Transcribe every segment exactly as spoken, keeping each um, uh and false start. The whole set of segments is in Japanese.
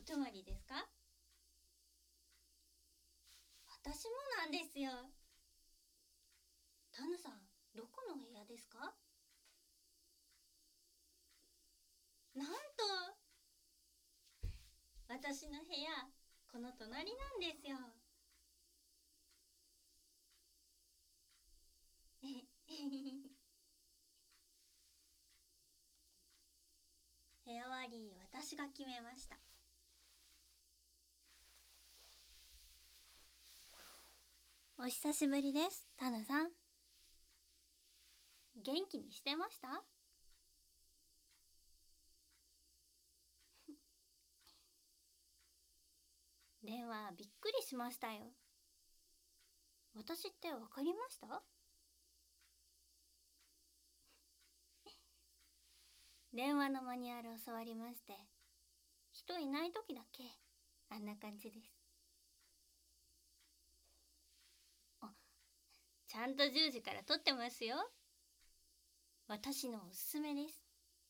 泊まりですか？私もなんですよ。タヌさん、どこの部屋ですか？なんと、私の部屋、この隣なんですよ。部屋割り、私が決めました。お久しぶりです、タヌさん。元気にしてました？電話びっくりしましたよ。私ってわかりました？電話のマニュアルを教わりまして、人いない時だけあんな感じです。あ、ちゃんとじゅうじから撮ってますよ。私のおすすめです。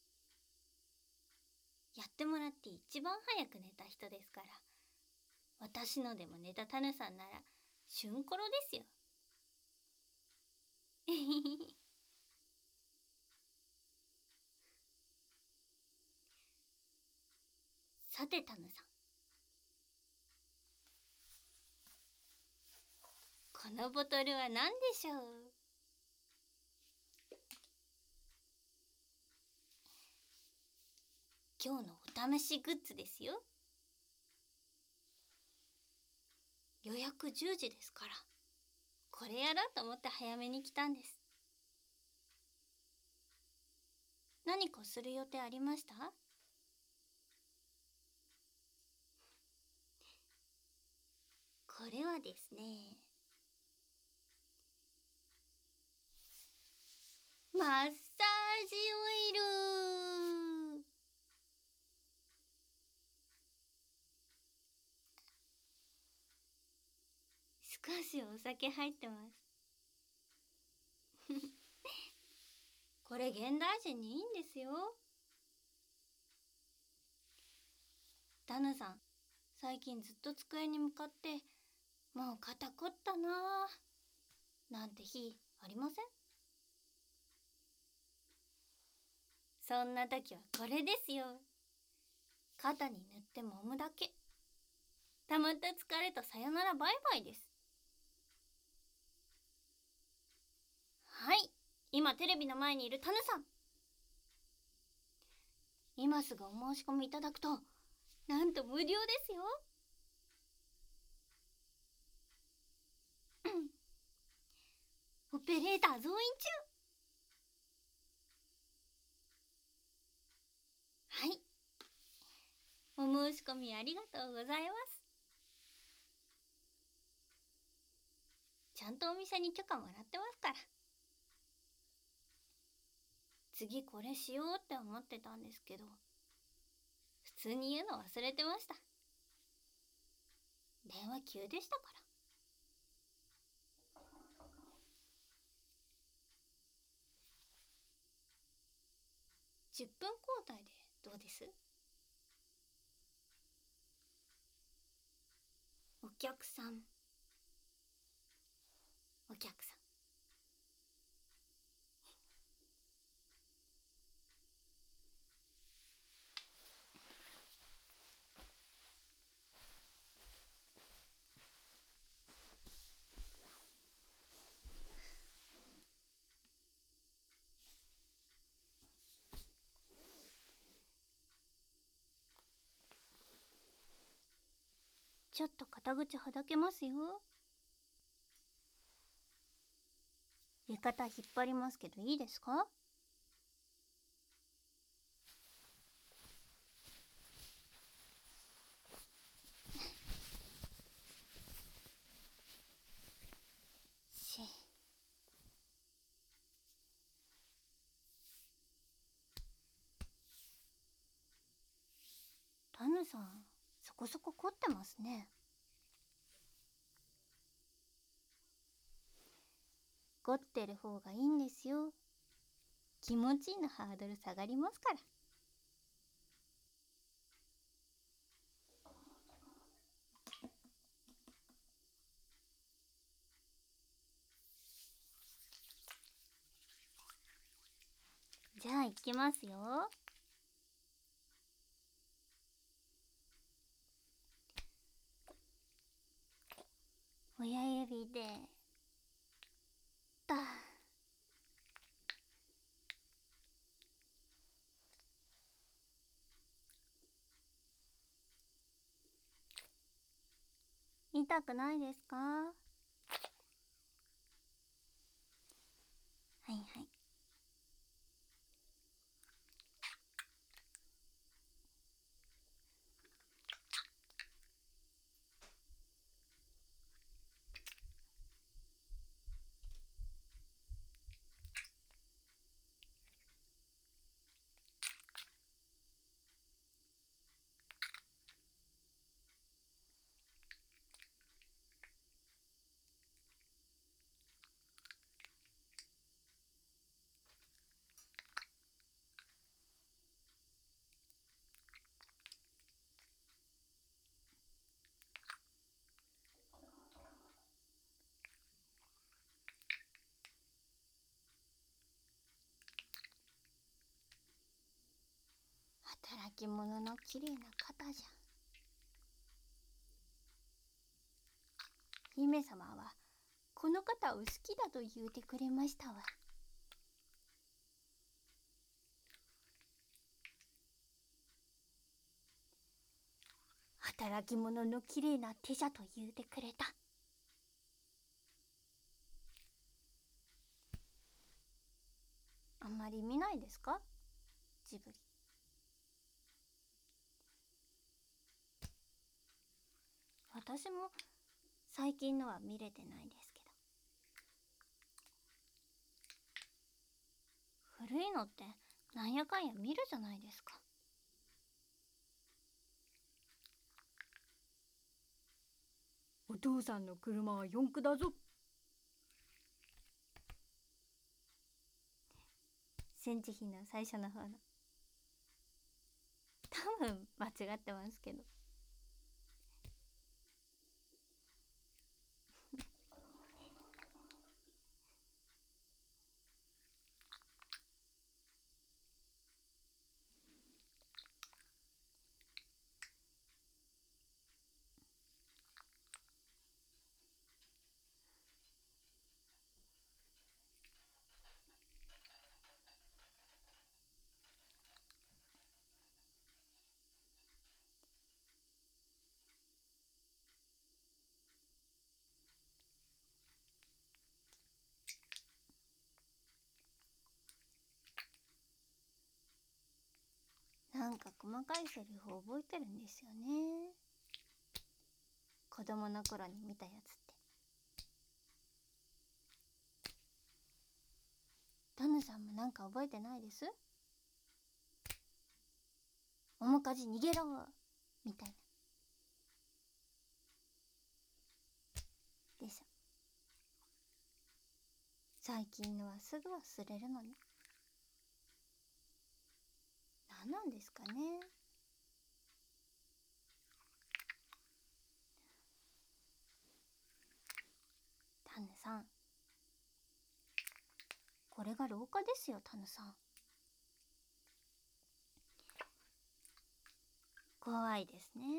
やってもらって一番早く寝た人ですから。私のでも寝たタヌさんなら旬コロですよ。さてタヌさん、このボトルは何でしょう？今日のお試しグッズですよ。予約じゅうじですから、これやろうと思って早めに来たんです。何かする予定ありました？これはですね、マッサージオイル。少しお酒入ってます。これ現代人にいいんですよ。タヌさん、最近ずっと机に向かってもう肩凝ったなぁなんて日ありません？そんな時はこれですよ。肩に塗って揉むだけ。たまった疲れとさよならバイバイです。はい、今テレビの前にいるタヌさん、今すぐお申し込みいただくとなんと無料ですよ。オペレーター増員中。はい、お申し込みありがとうございます。ちゃんとお店に許可もらってますから。次これしようって思ってたんですけど、普通に言うの忘れてました。電話急でしたから。じゅっぷん交代でどうです？お客さん、お客さん。ちょっと肩口はだけますよ。浴衣引っ張りますけどいいですか？しタヌさん、そこそこ凝ってますね。凝ってる方がいいんですよ。気持ちいいのハードル下がりますから。 じゃあ行きますよ。親指でだ。痛くないですか？はいはい。働き者のきれいな肩じゃ。姫様はこの肩を好きだと言うてくれましたわ。働き者のきれいな手じゃと言うてくれた。あんまり見ないですか、ジブリ。私も最近のは見れてないですけど、古いのってなんやかんや見るじゃないですか。お父さんの車は四駆だぞ。戦地碑の最初の方の。多分間違ってますけど。なんか細かいセリフ覚えてるんですよね。子供の頃に見たやつって。タヌさんもなんか覚えてないです？面かじ逃げろみたいな。でしょ。最近のはすぐ忘れるのに。何なんですかね。タヌさん、これが廊下ですよ。タヌさん、怖いですね。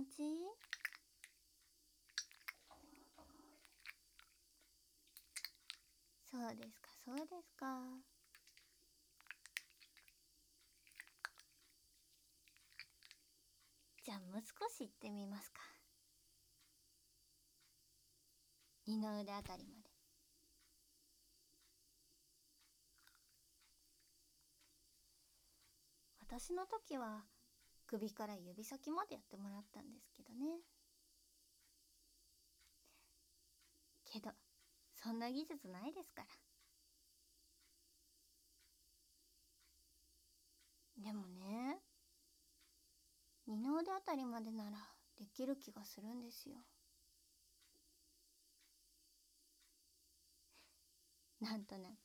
持ちいい？そうですか、そうですか。じゃあもう少し行ってみますか。二の腕あたりまで。私の時は首から指先までやってもらったんですけどね。けどそんな技術ないですから。でもね、二の腕あたりまでならできる気がするんですよ。なんとなく。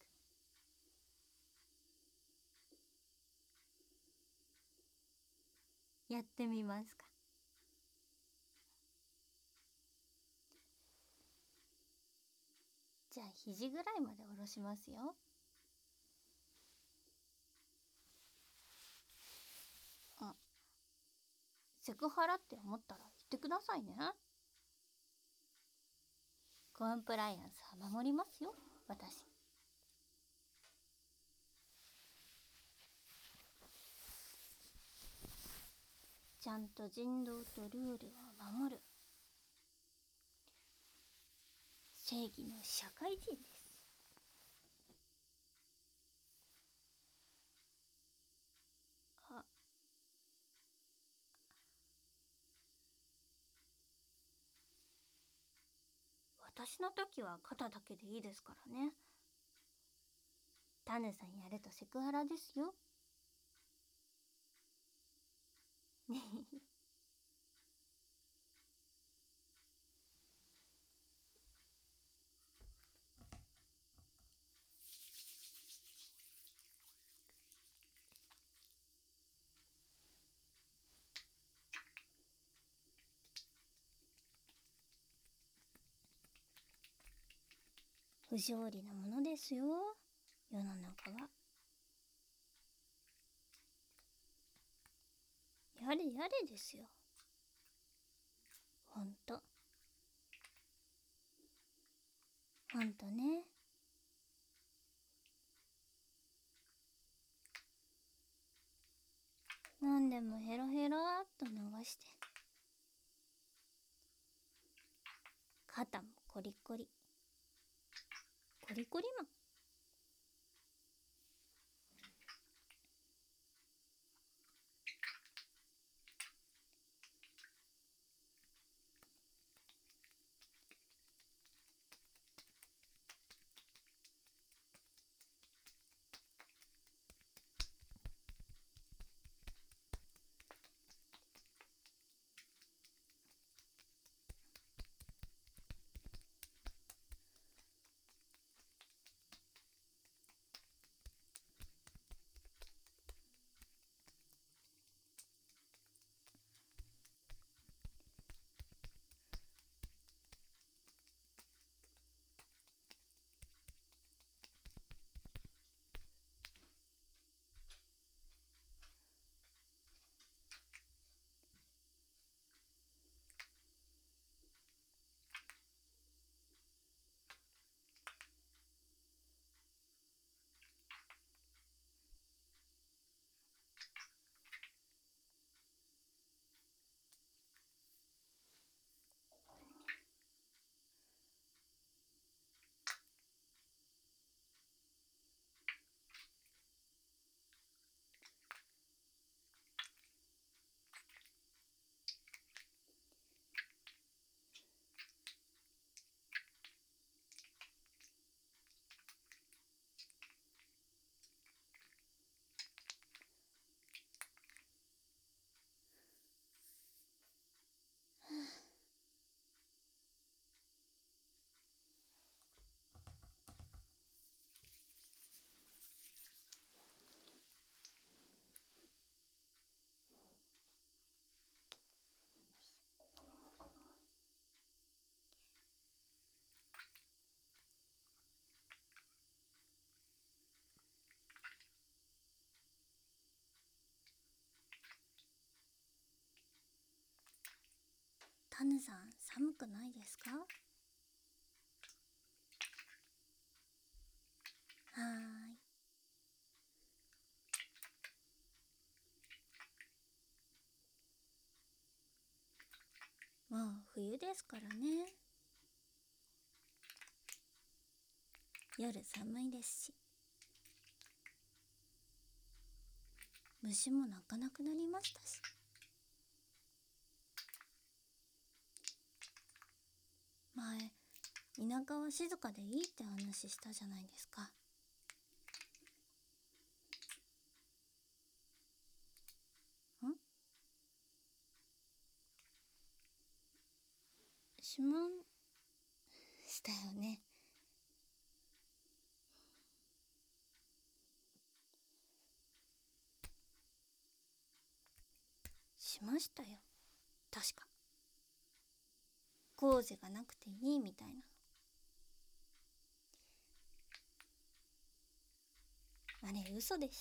やってみますか。じゃあ肘ぐらいまで下ろしますよ。あ、セクハラって思ったら言ってくださいね。コンプライアンスは守りますよ、私。ちゃんと人道とルールを守る正義の社会人です。あ、私の時は肩だけでいいですからね。タヌさんやるとセクハラですよ。ねへ。不条理なものですよ、世の中は。やれやれですよ。ほんと。ほんとね。なんでもヘロヘロっと流して。肩もコリコリ。コリコリマン。 タヌさん、寒くないですか？はーい。もう冬ですからね。夜寒いですし、虫も鳴かなくなりましたし。前、田舎は静かでいいって話したじゃないですか。ん？しまんしたよね。しましたよ。確か。工事がなくていいみたいなの。あれ嘘でした。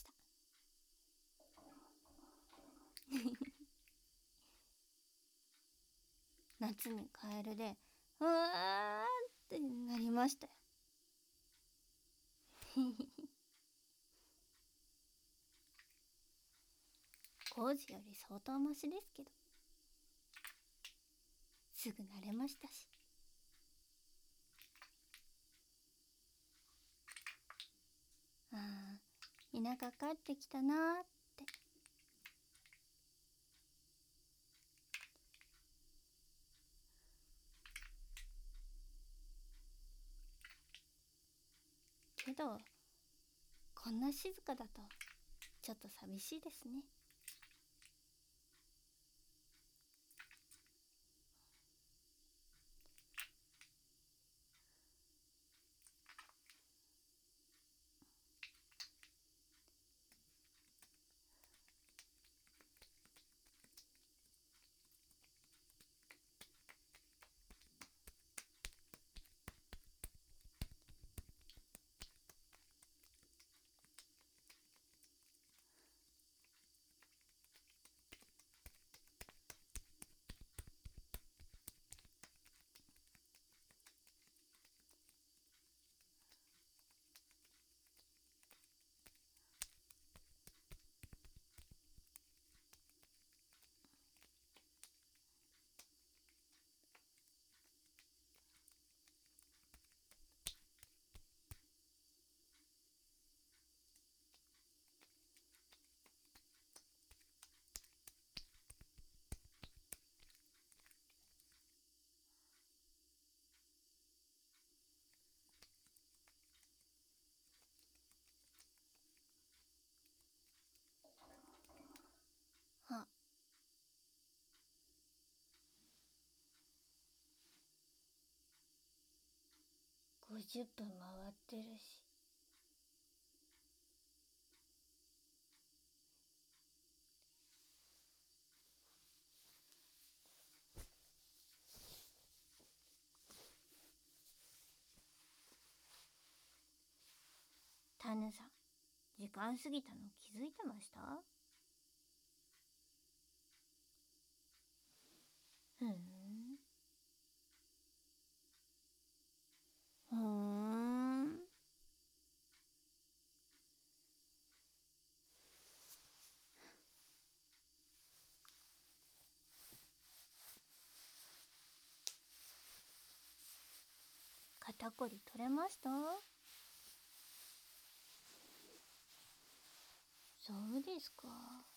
夏にカエルでうわーってなりましたよ。工事より相当マシですけど、すぐ慣れましたし。ああ、田舎帰ってきたなーって。けどこんな静かだとちょっと寂しいですね。あ、ごじゅっぷん回ってるし。タヌさん、時間過ぎたの気づいてました？ふーん。ふーん。肩こり取れました？そうですか。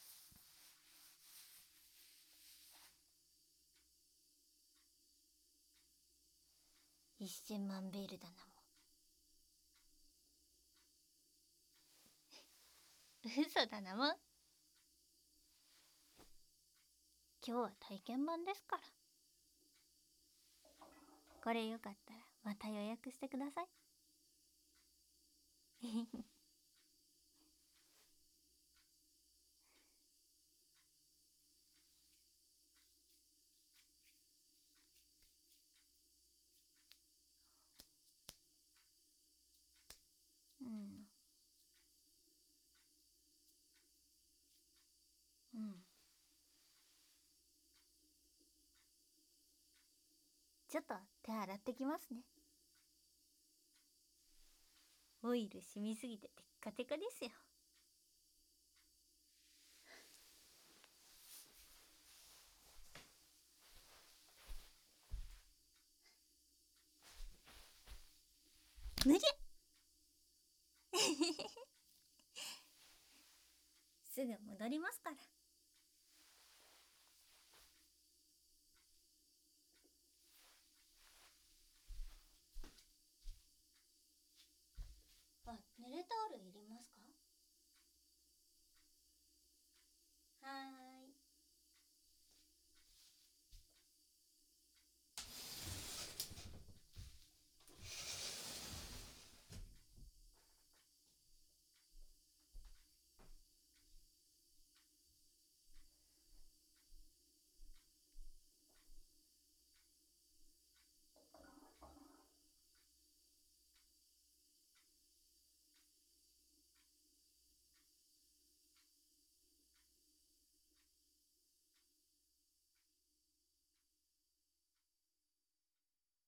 一千万ベルだなもん。嘘だなもん。今日は体験版ですから。これよかったらまた予約してください。うん。うん。 ちょっと手洗ってきますね。オイル染みすぎてテッカテカですよ。むりゃすぐ戻りますから。